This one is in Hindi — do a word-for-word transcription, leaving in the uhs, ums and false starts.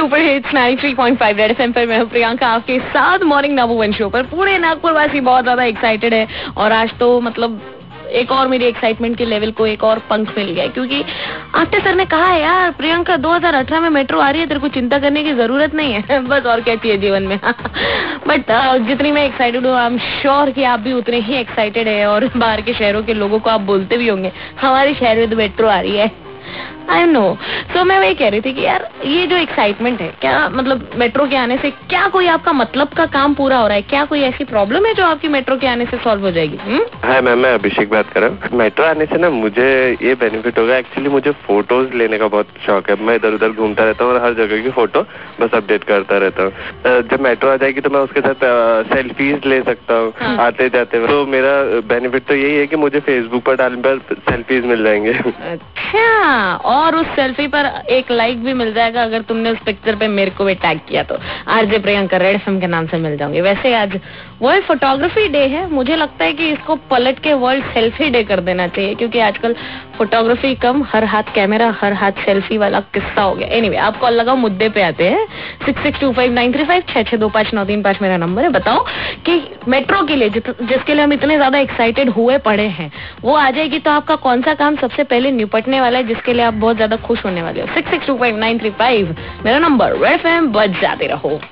Super hits ninety three point five Red FM पर मैं हूं प्रियंका आपके साथ मॉर्निंग नंबर वन शो पर। पूरे नागपुर वासी बहुत ज्यादा एक्साइटेड है और आज तो मतलब एक और मेरी एक्साइटमेंट के लेवल को एक और पंख मिल गया, क्योंकि आफ्टर सर ने कहा है यार प्रियंका दो हज़ार अठारह में मेट्रो आ रही है, तेरे को चिंता करने की जरूरत नहीं है। बस और क्या चाहिए जीवन में। बट uh, जितनी मैं एक्साइटेड हूँ आई एम श्योर कि आप भी उतने ही एक्साइटेड है और बाहर के शहरों के लोगों को आप बोलते भी होंगे हमारे शहर में तो मेट्रो आ रही है। I know. सो मैं वही कह रही थी कि यार ये जो एक्साइटमेंट है, क्या मतलब मेट्रो के आने से क्या कोई आपका मतलब का काम पूरा हो रहा है? क्या कोई ऐसी प्रॉब्लम है जो आपकी मेट्रो के आने से सॉल्व हो जाएगी? हाय मैम, मैं अभिषेक बात कर रहा हूँ। मेट्रो आने से ना मुझे ये बेनिफिट होगा। एक्चुअली मुझे फोटोज लेने का बहुत शौक है। मैं इधर उधर घूमता रहता हूँ और हर जगह की फोटो बस अपडेट करता रहता हूँ। जब मेट्रो आ जाएगी तो मैं उसके साथ सेल्फीज ले सकता हूँ। हाँ। आते जाते। तो मेरा बेनिफिट तो यही है कि मुझे फेसबुक पर डालने पर सेल्फीज मिल जाएंगे। अच्छा, और उस सेल्फी पर एक लाइक भी मिल जाएगा अगर तुमने उस पिक्चर पे मेरे को भी टैग किया तो। आरजे प्रियंका रेड एफएम के नाम से मिल जाऊंगी। वैसे आज वर्ल्ड फोटोग्राफी डे है, मुझे लगता है कि इसको पलट के वर्ल्ड सेल्फी डे कर देना चाहिए, क्योंकि आजकल फोटोग्राफी कम, हर हाथ कैमरा हर हाथ सेल्फी वाला किस्सा हो गया। एनीवे, आप कॉल लगाओ, मुद्दे पे आते हैं। Six six two five nine three five छह छह दो पाँच नौ तीन पाँच मेरा नंबर है। बताओ कि मेट्रो के लिए जिसके लिए हम इतने ज्यादा एक्साइटेड हुए पड़े हैं, वो आ जाएगी तो आपका कौन सा काम सबसे पहले निपटने वाला है, जिसके लिए आप बहुत ज्यादा खुश होने वाले हो? Six six two five nine three five मेरा नंबर। रेड एफएम बज जाते रहो।